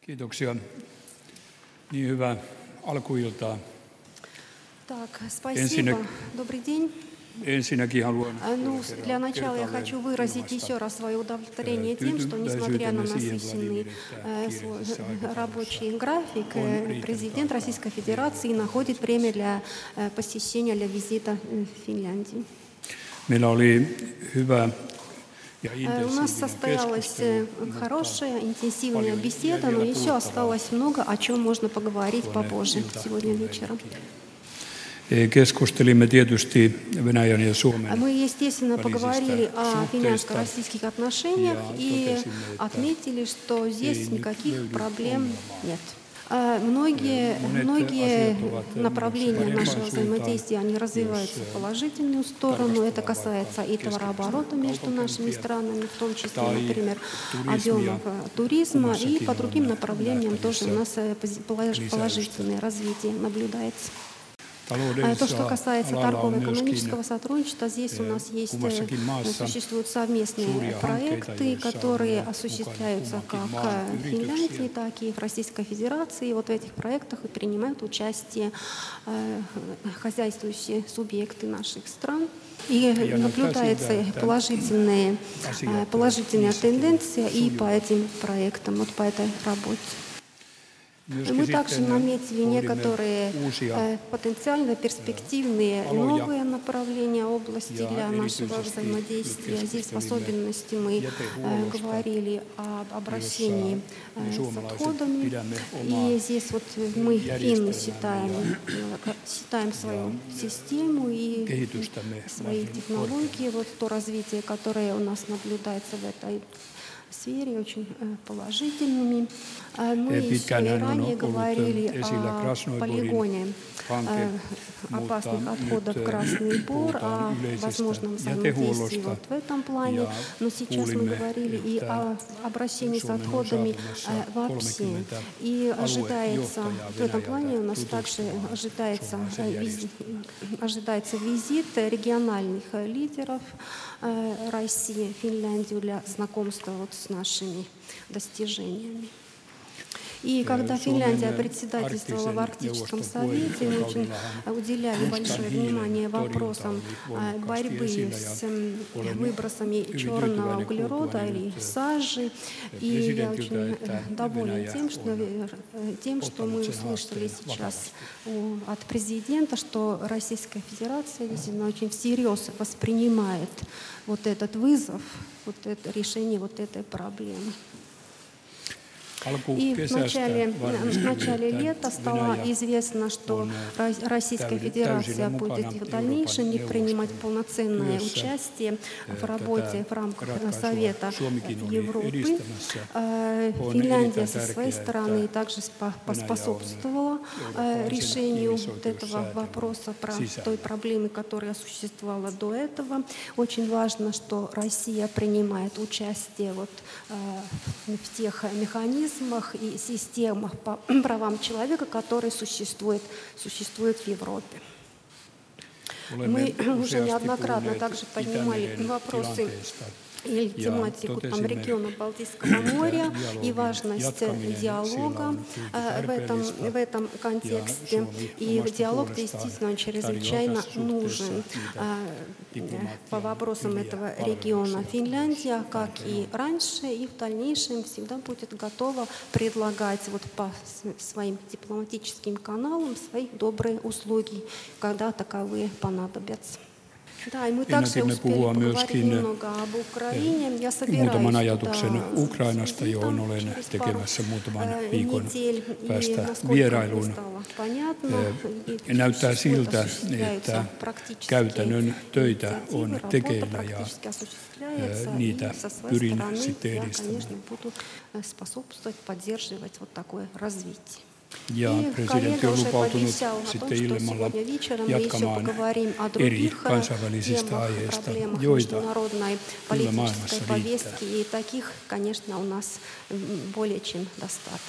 Kiitoksia. Niin hyvää alkuiltaa. Так, спасибо. Добрый день. Ensinnäkin haluan Для начала я хочу выразить еще раз свое удовлетворение тем, что несмотря на насыщенный рабочий график, президент Российской Федерации находит время для посещения, для визита в Финляндии. Meillä oli hyvä ja У нас состоялась хорошая, интенсивная беседа, но еще осталось много, о чем можно поговорить попозже, сегодня вечером. Keskustelimme tietysti Venäjän ja Suomen Мы, естественно, поговорили о финляндско-российских отношениях и отметили, что здесь никаких проблем нет. Многие направления нашего взаимодействия, они развиваются в положительную сторону. Это касается и товарооборота между нашими странами, в том числе, например, объемов туризма, и по другим направлениям тоже у нас положительное развитие наблюдается. То, что касается торгово-экономического сотрудничества, здесь у нас существуют совместные проекты, которые осуществляются как в Финляндии, так и в Российской Федерации. Вот в этих проектах и принимают участие хозяйствующие субъекты наших стран. И наблюдается положительная тенденция и по этим проектам, вот по этой работе. Мы также наметили некоторые потенциально перспективные новые направления области для нашего взаимодействия. Здесь в особенности мы говорили об обращении с отходами. И здесь вот мы, финны, считаем свою систему и свои технологии, вот то развитие, которое у нас наблюдается в этой сфере, очень положительными. Мы еще и ранее говорили о полигоне опасных отходов Красный Бор, о возможном взаимодействии вот в этом плане. Но сейчас мы говорили и о обращении с отходами вообще. И ожидается, в этом плане у нас также ожидается визит региональных лидеров России, Финляндию для знакомства вот с нашими достижениями. И когда Финляндия председательствовала в Арктическом совете, мы очень уделяли большое внимание вопросам борьбы с выбросами черного углерода или сажи. И я очень довольна тем, что мы услышали сейчас от президента, что Российская Федерация действительно очень всерьез воспринимает вот этот вызов, вот это решение вот этой проблемы. И в начале лета стало известно, что Российская Федерация будет в дальнейшем принимать полноценное участие в работе в рамках Совета Европы. Финляндия со своей стороны также поспособствовала решению вот этого вопроса, той проблемы, которая существовала до этого. Очень важно, что Россия принимает участие вот в тех механизмах и системах по правам человека, которые существуют в Европе. Мы уже неоднократно также поднимали вопросы или тематику региона Балтийского моря и важность диалога в этом контексте. И диалог действительно чрезвычайно нужен по вопросам этого региона. Финляндия, как и раньше, и в дальнейшем всегда будет готова предлагать вот по своим дипломатическим каналам свои добрые услуги, когда таковые понадобятся. Да, и мы также успели поговорить немного об Украине. Я muutaman ajatuksen Ukrainasta, johon olen tekemässä muutaman viikon päästä vierailun. Näyttää siltä, että käytännön töitä on tekeillä ja niitä pyrin sitten edistämään. Ja presidentti on lupautunut sitten ilmalla jatkamaan eri kansainvälisistä aiheista, joita kyllä maailmassa riittää.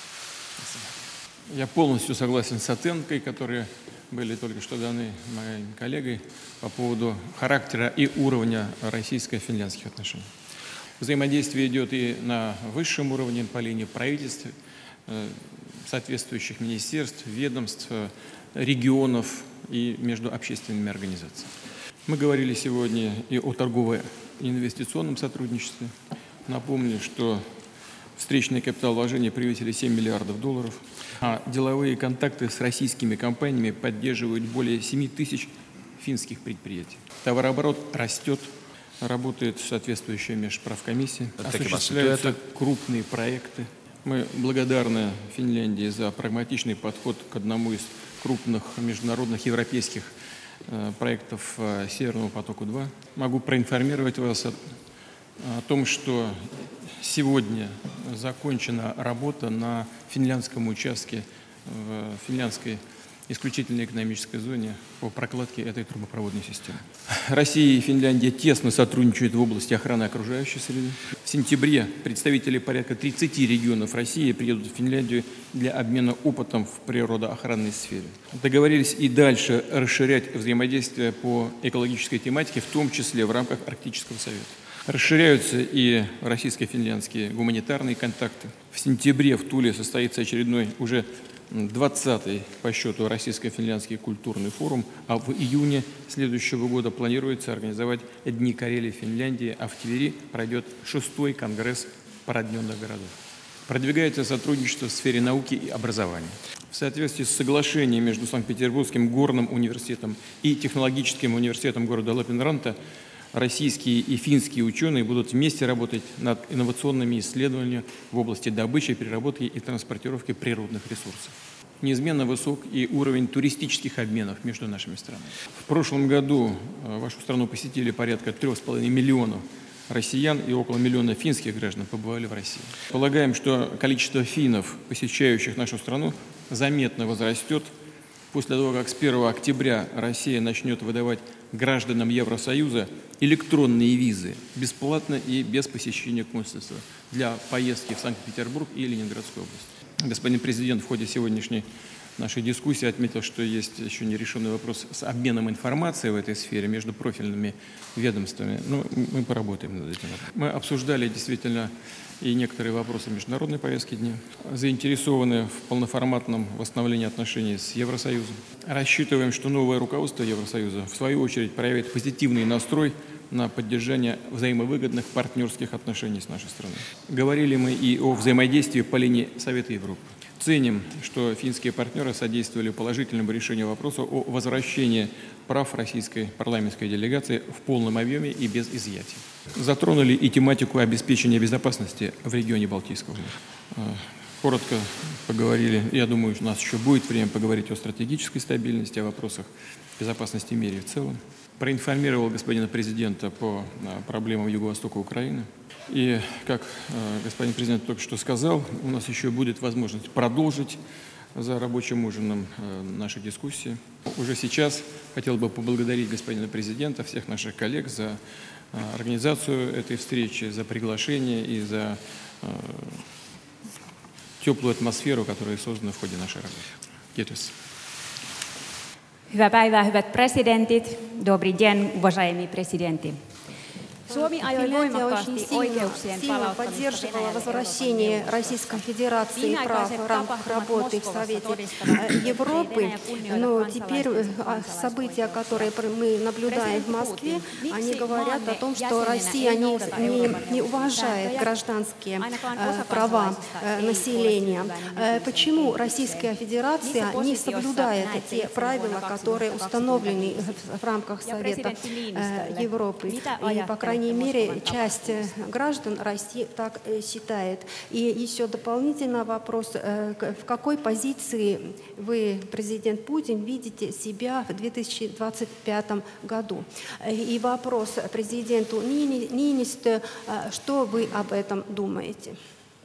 Я полностью согласен с оценкой, которые были только что даны моим коллегой по поводу характера и уровня российско-финляндских отношений. Взаимодействие идет и на высшем уровне по линии правительств, соответствующих министерств, ведомств, регионов и между общественными организациями. Мы говорили сегодня и о торгово-инвестиционном сотрудничестве. Напомню, что встречные капиталовложения превысили $7 миллиардов, а деловые контакты с российскими компаниями поддерживают более 7 тысяч финских предприятий. Товарооборот растет, работает соответствующая межправкомиссия, осуществляются крупные проекты. Мы благодарны Финляндии за прагматичный подход к одному из крупных международных европейских проектов Северного потока-2. Могу проинформировать вас о том, что сегодня закончена работа на финляндском участке в финляндской исключительной экономической зоне по прокладке этой трубопроводной системы. Россия и Финляндия тесно сотрудничают в области охраны окружающей среды. В сентябре представители порядка 30 регионов России приедут в Финляндию для обмена опытом в природоохранной сфере. Договорились и дальше расширять взаимодействие по экологической тематике, в том числе в рамках Арктического совета. Расширяются и российско-финляндские гуманитарные контакты. В сентябре в Туле состоится очередной, уже 20-й по счету российско-финляндский культурный форум, а в июне следующего года планируется организовать Дни Карелии в Финляндии, а в Твери пройдет 6-й конгресс породненных городов. Продвигается сотрудничество в сфере науки и образования. В соответствии с соглашением между Санкт-Петербургским горным университетом и технологическим университетом города Лапинранта российские и финские ученые будут вместе работать над инновационными исследованиями в области добычи, переработки и транспортировки природных ресурсов. Неизменно высок и уровень туристических обменов между нашими странами. В прошлом году вашу страну посетили порядка 3,5 миллионов россиян и около миллиона финских граждан побывали в России. Полагаем, что количество финнов, посещающих нашу страну, заметно возрастет после того, как с 1 октября Россия начнет выдавать гражданам Евросоюза электронные визы бесплатно и без посещения консульства для поездки в Санкт-Петербург и Ленинградскую область. Господин президент в ходе сегодняшней нашей дискуссии отметил, что есть еще нерешенный вопрос с обменом информацией в этой сфере между профильными ведомствами. Но мы поработаем над этим. Мы обсуждали действительно и некоторые вопросы международной повестки дня, заинтересованы в полноформатном восстановлении отношений с Евросоюзом. Рассчитываем, что новое руководство Евросоюза в свою очередь проявит позитивный настрой на поддержание взаимовыгодных партнерских отношений с нашей страной. Говорили мы и о взаимодействии по линии Совета Европы. Ценим, что финские партнеры содействовали положительному решению вопроса о возвращении прав российской парламентской делегации в полном объеме и без изъятий. Затронули и тематику обеспечения безопасности в регионе Балтийского моря. Коротко поговорили, я думаю, у нас еще будет время поговорить о стратегической стабильности, о вопросах безопасности в мире в целом. Проинформировал господина президента по проблемам Юго-Востока Украины. И, как господин президент только что сказал, у нас еще будет возможность продолжить за рабочим ужином наши дискуссии. Уже сейчас хотел бы поблагодарить господина президента, всех наших коллег за организацию этой встречи, за приглашение и за теплую атмосферу, которая создана в ходе нашей работы. Kiitos. Hyvää päivää, hyvät presidentit. Добрый день, уважаемые президенты. Финляндия очень сильно поддерживала возвращение Российской Федерации прав в рамках работы в Совете Европы. Но теперь события, которые мы наблюдаем в Москве, они говорят о том, что Россия не уважает гражданские права населения. Почему Российская Федерация не соблюдает те правила, которые установлены в рамках Совета Европы? И, по крайней мере, часть граждан России так считает. И еще дополнительный вопрос. В какой позиции вы, президент Путин, видите себя в 2025 году? И вопрос президенту Ниинистö. Что вы об этом думаете?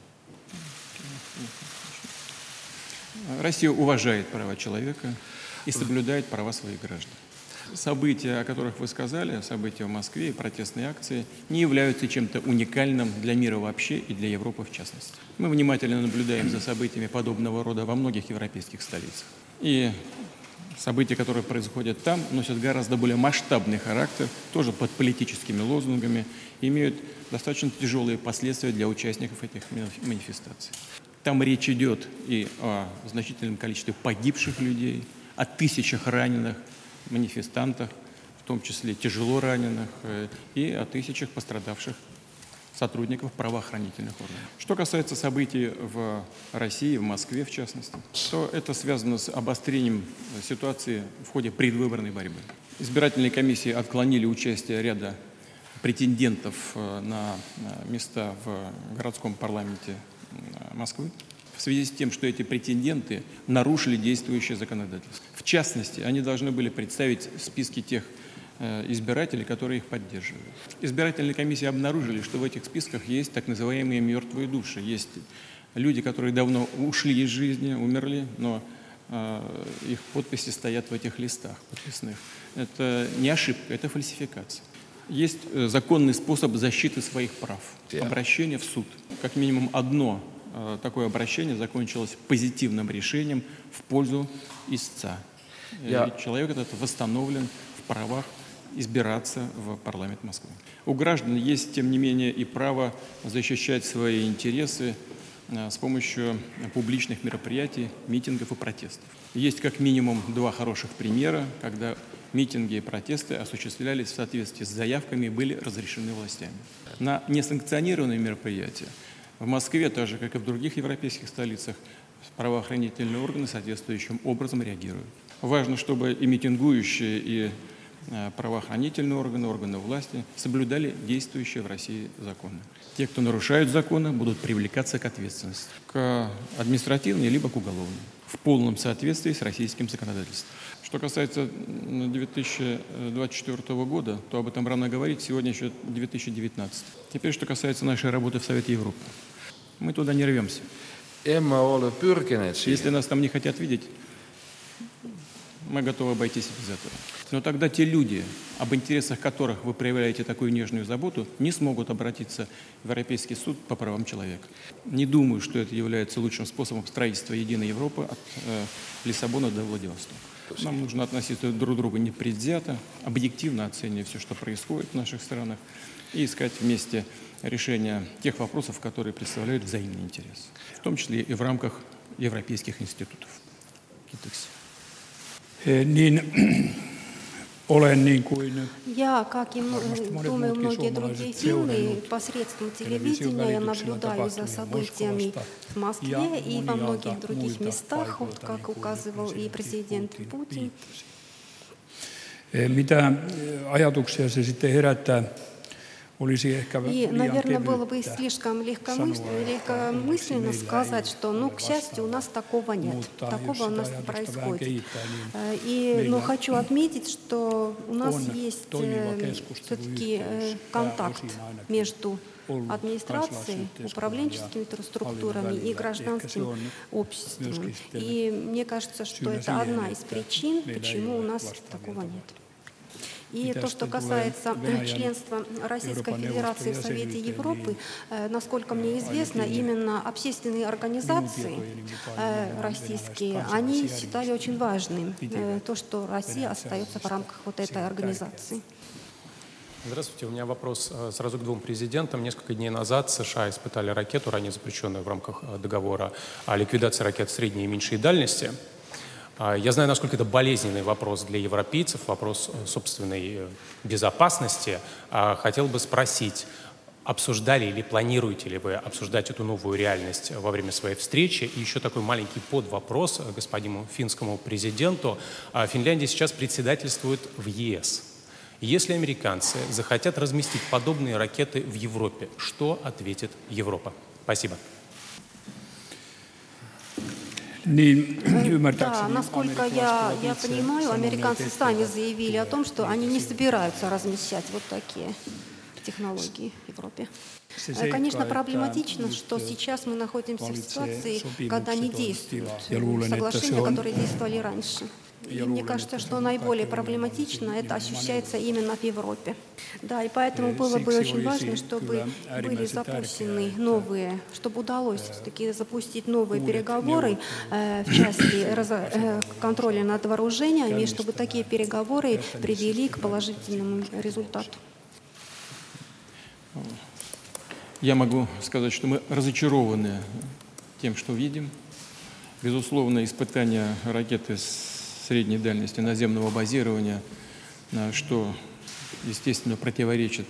Россия уважает права человека и соблюдает права своих граждан. События, о которых вы сказали, события в Москве и протестные акции, не являются чем-то уникальным для мира вообще и для Европы в частности. Мы внимательно наблюдаем за событиями подобного рода во многих европейских столицах. И события, которые происходят там, носят гораздо более масштабный характер, тоже под политическими лозунгами, имеют достаточно тяжелые последствия для участников этих манифестаций. Там речь идет и о значительном количестве погибших людей, о тысячах раненых манифестантах, в том числе тяжело раненых, и о тысячах пострадавших сотрудников правоохранительных органов. Что касается событий в России, в Москве в частности, то это связано с обострением ситуации в ходе предвыборной борьбы. Избирательные комиссии отклонили участие ряда претендентов на места в городском парламенте Москвы в связи с тем, что эти претенденты нарушили действующее законодательство. В частности, они должны были представить списки тех избирателей, которые их поддерживают. Избирательные комиссии обнаружили, что в этих списках есть так называемые мертвые души. Есть люди, которые давно ушли из жизни, умерли, но их подписи стоят в этих листах подписных. Это не ошибка, это фальсификация. Есть законный способ защиты своих прав. Обращение в суд. Как минимум одно такое обращение закончилось позитивным решением в пользу истца. И человек этот восстановлен в правах избираться в парламент Москвы. У граждан есть, тем не менее, и право защищать свои интересы с помощью публичных мероприятий, митингов и протестов. Есть как минимум два хороших примера, когда митинги и протесты осуществлялись в соответствии с заявками и были разрешены властями. На несанкционированные мероприятия в Москве, так же как и в других европейских столицах, правоохранительные органы соответствующим образом реагируют. Важно, чтобы и митингующие, и правоохранительные органы, органы власти соблюдали действующие в России законы. Те, кто нарушают законы, будут привлекаться к ответственности, к административной либо к уголовной, в полном соответствии с российским законодательством. Что касается 2024 года, то об этом рано говорить, сегодня еще 2019. Теперь, что касается нашей работы в Совете Европы. Мы туда не рвемся. Если нас там не хотят видеть, мы готовы обойтись без этого. Но тогда те люди, об интересах которых вы проявляете такую нежную заботу, не смогут обратиться в Европейский суд по правам человека. Не думаю, что это является лучшим способом строительства единой Европы от Лиссабона до Владивостока. Нам нужно относиться друг к другу непредвзято, объективно оценивать все, что происходит в наших странах, и искать вместе решения тех вопросов, которые представляют взаимный интерес, в том числе и в рамках европейских институтов. Я, как и, думаю, многие другие финны, посредством телевидения я наблюдаю за событиями в Москве и во многих других местах, вот как указывал и президент Путин. И, наверное, было бы слишком легкомысленно сказать, что, к счастью, у нас такого нет, такого у нас не происходит. Но хочу отметить, что у нас есть все-таки контакт между администрацией, управленческими структурами и гражданским обществом. И мне кажется, что это одна из причин, почему у нас такого нет. И то, что касается членства Российской Федерации в Совете Европы, насколько мне известно, именно общественные организации российские, они считали очень важным то, что Россия остается в рамках вот этой организации. Здравствуйте. У меня вопрос сразу к двум президентам. Несколько дней назад США испытали ракету, ранее запрещенную в рамках договора о ликвидации ракет средней и меньшей дальности. Я знаю, насколько это болезненный вопрос для европейцев, вопрос собственной безопасности. Хотел бы спросить, обсуждали или планируете ли вы обсуждать эту новую реальность во время своей встречи? И еще такой маленький подвопрос господину финскому президенту. Финляндия сейчас председательствует в ЕС. Если американцы захотят разместить подобные ракеты в Европе, что ответит Европа? Спасибо. Да, насколько я понимаю, американцы сами заявили о том, что они не собираются размещать вот такие технологии в Европе. Конечно, проблематично, что сейчас мы находимся в ситуации, когда не действуют соглашения, которые действовали раньше. И мне кажется, что наиболее проблематично это ощущается именно в Европе. Да, и поэтому было бы очень важно, чтобы были запущены новые, чтобы удалось все-таки запустить новые переговоры в части контроля над вооружениями, чтобы такие переговоры привели к положительному результату. Я могу сказать, что мы разочарованы тем, что видим. Безусловно, испытания ракеты средней дальности наземного базирования, что, естественно, противоречит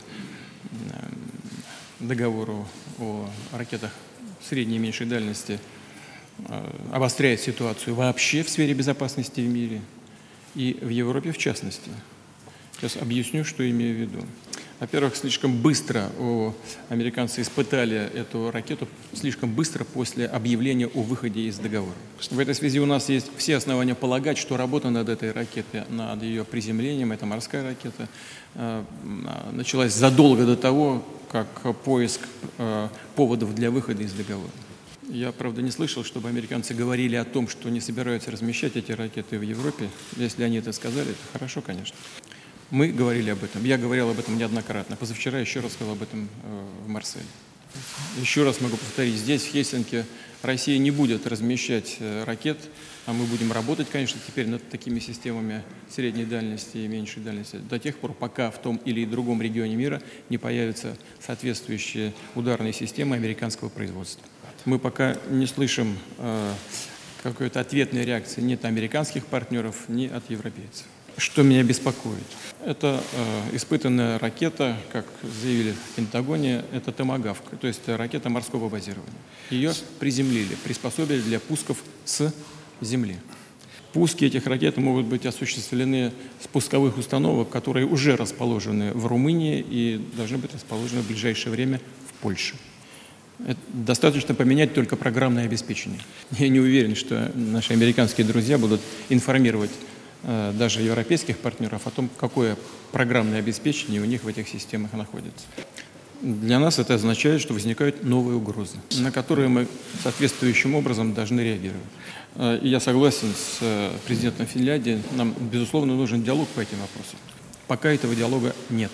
договору о ракетах средней и меньшей дальности, обостряет ситуацию вообще в сфере безопасности в мире и в Европе в частности. Сейчас объясню, что имею в виду. Во-первых, слишком быстро американцы испытали эту ракету, слишком быстро после объявления о выходе из договора. В этой связи у нас есть все основания полагать, что работа над этой ракетой, над ее приземлением, это морская ракета, началась задолго до того, как поиск поводов для выхода из договора. Я, правда, не слышал, чтобы американцы говорили о том, что не собираются размещать эти ракеты в Европе. Если они это сказали, это хорошо, конечно. Мы говорили об этом, я говорил об этом неоднократно. Позавчера еще раз сказал об этом в Марселе. Еще раз могу повторить, здесь, в Хельсинки, Россия не будет размещать ракет, а мы будем работать, конечно, теперь над такими системами средней дальности и меньшей дальности до тех пор, пока в том или другом регионе мира не появятся соответствующие ударные системы американского производства. Мы пока не слышим какой-то ответной реакции ни от американских партнеров, ни от европейцев. Что меня беспокоит? Это испытанная ракета, как заявили в Пентагоне, это томагавк, то есть ракета морского базирования. Ее приземлили, приспособили для пусков с земли. Пуски этих ракет могут быть осуществлены с пусковых установок, которые уже расположены в Румынии и должны быть расположены в ближайшее время в Польше. Достаточно поменять только программное обеспечение. Я не уверен, что наши американские друзья будут информировать даже европейских партнеров о том, какое программное обеспечение у них в этих системах находится. Для нас это означает, что возникают новые угрозы, на которые мы соответствующим образом должны реагировать. И я согласен с президентом Финляндии, нам, безусловно, нужен диалог по этим вопросам. Пока этого диалога нет.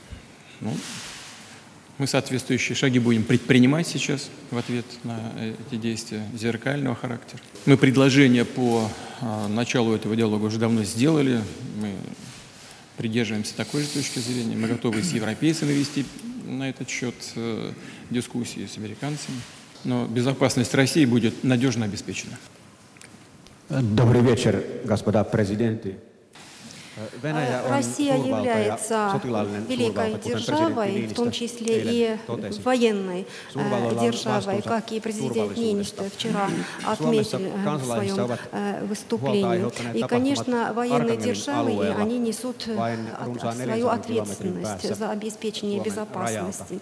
Мы соответствующие шаги будем предпринимать сейчас в ответ на эти действия зеркального характера. Мы предложение по началу этого диалога уже давно сделали. Мы придерживаемся такой же точки зрения. Мы готовы с европейцами вести на этот счет дискуссии, с американцами. Но безопасность России будет надежно обеспечена. Добрый вечер, господа президенты. Россия является великой державой, в том числе и военной державой, как и президент Ниинистö вчера отметил в своем выступлении. И, конечно, военные державы, они несут свою ответственность за обеспечение безопасности.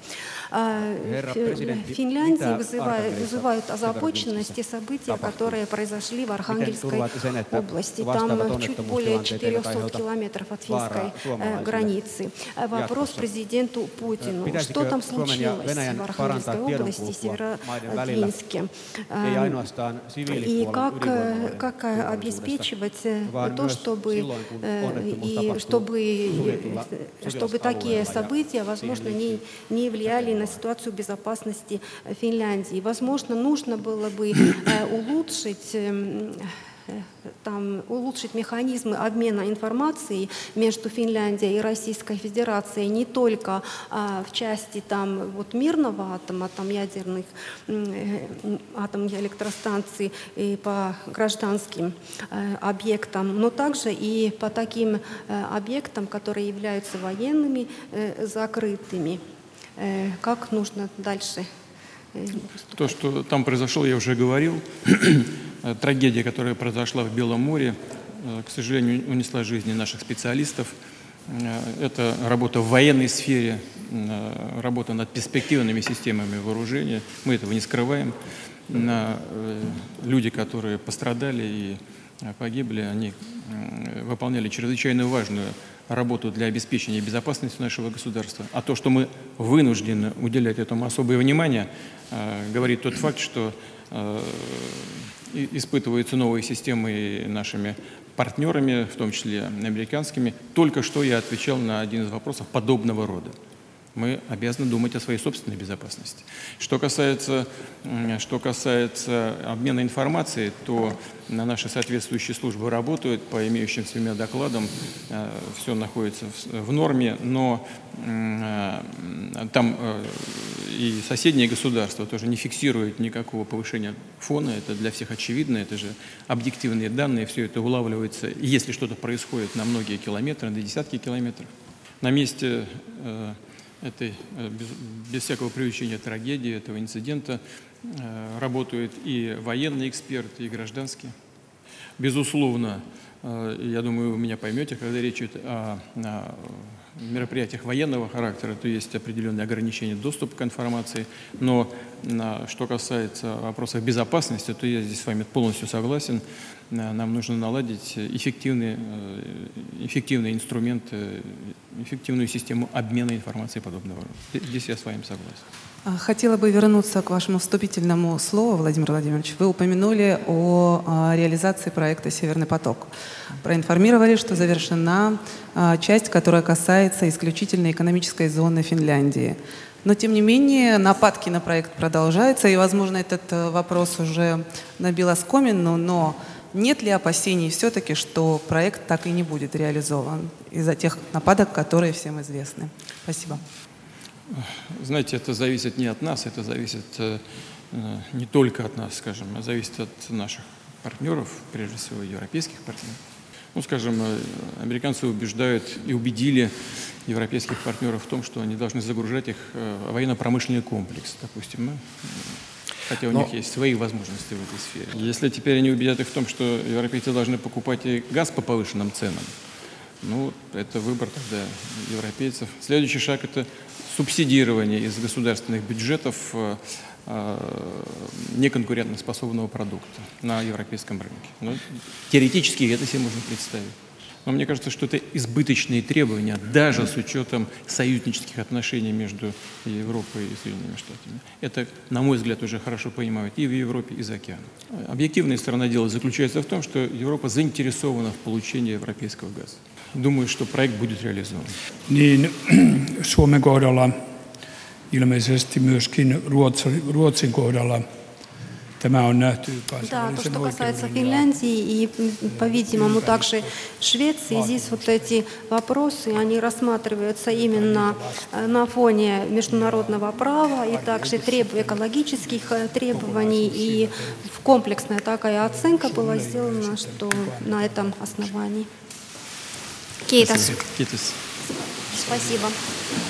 В Финляндии вызывают озабоченность те события, которые произошли в Архангельской области. Там чуть более 400 километров от финской границы. Вопрос президенту Путину. Что там случилось в Архангельской области, Северодвинске? И как обеспечивать то, чтобы такие события, возможно, не влияли на ситуацию безопасности Финляндии. Возможно, нужно было бы улучшить механизмы обмена информацией между Финляндией и Российской Федерацией не только в части мирного атома, ядерных атомных электростанций и по гражданским объектам, но также и по таким объектам, которые являются военными, закрытыми. Как нужно дальше? То, что там произошло, я уже говорил. Трагедия, которая произошла в Белом море, к сожалению, унесла жизни наших специалистов. Это работа в военной сфере, работа над перспективными системами вооружения. Мы этого не скрываем. Люди, которые пострадали и погибли, они выполняли чрезвычайно важную работу для обеспечения безопасности нашего государства. А то, что мы вынуждены уделять этому особое внимание, говорит тот факт, что испытываются новые системы нашими партнерами, в том числе американскими. Только что я отвечал на один из вопросов подобного рода. Мы обязаны думать о своей собственной безопасности. Что касается обмена информацией, то наши соответствующие службы работают по имеющимся докладам, все находится в норме, но там и соседние государства тоже не фиксируют никакого повышения фона, это для всех очевидно, это же объективные данные, все это улавливается, если что-то происходит на многие километры, на десятки километров. На месте этой, без всякого преувеличения трагедии, этого инцидента, работают и военные эксперты, и гражданские. Безусловно, я думаю, вы меня поймете, когда речь идет о мероприятиях военного характера, то есть определенные ограничения доступа к информации, но что касается вопросов безопасности, то я здесь с вами полностью согласен. Нам нужно наладить эффективные инструменты, эффективную систему обмена информацией подобного рода. Здесь я с вами согласен. Хотела бы вернуться к вашему вступительному слову, Владимир Владимирович. Вы упомянули о реализации проекта «Северный поток». Проинформировали, что завершена часть, которая касается исключительно экономической зоны Финляндии. Но, тем не менее, нападки на проект продолжаются, и, возможно, этот вопрос уже набил оскомину, но нет ли опасений все-таки, что проект так и не будет реализован из-за тех нападок, которые всем известны? Спасибо. Знаете, это зависит не от нас, это зависит не только от нас, скажем, а зависит от наших партнеров, прежде всего европейских партнеров. Ну, скажем, американцы убеждают и убедили европейских партнеров в том, что они должны загружать их в военно-промышленный комплекс, допустим, хотя у них есть свои возможности в этой сфере. Если теперь они убедят их в том, что европейцы должны покупать и газ по повышенным ценам, ну, это выбор тогда европейцев. Следующий шаг – это субсидирование из государственных бюджетов неконкурентоспособного продукта на европейском рынке. Ну, теоретически это себе можно представить. Но мне кажется, что это избыточные требования, даже с учетом союзнических отношений между Европой и Соединенными Штатами. Это, на мой взгляд, уже хорошо понимают и в Европе, и за океаном. Объективная сторона дела заключается в том, что Европа заинтересована в получении европейского газа. Думаю, что проект будет реализован. Niin Suomen kohdalla, ilmeisesti myöskin Ruotsin kohdalla tämä on nähty Да, то, kansainvälisen что касается oikeuden Финляндии и, по-видимому, также Швеции, здесь вот эти вопросы, они рассматриваются именно на фоне международного права и также экологических требований, и комплексная такая оценка была сделана, что на этом основании. Kiitos. Спасибо. Спасибо.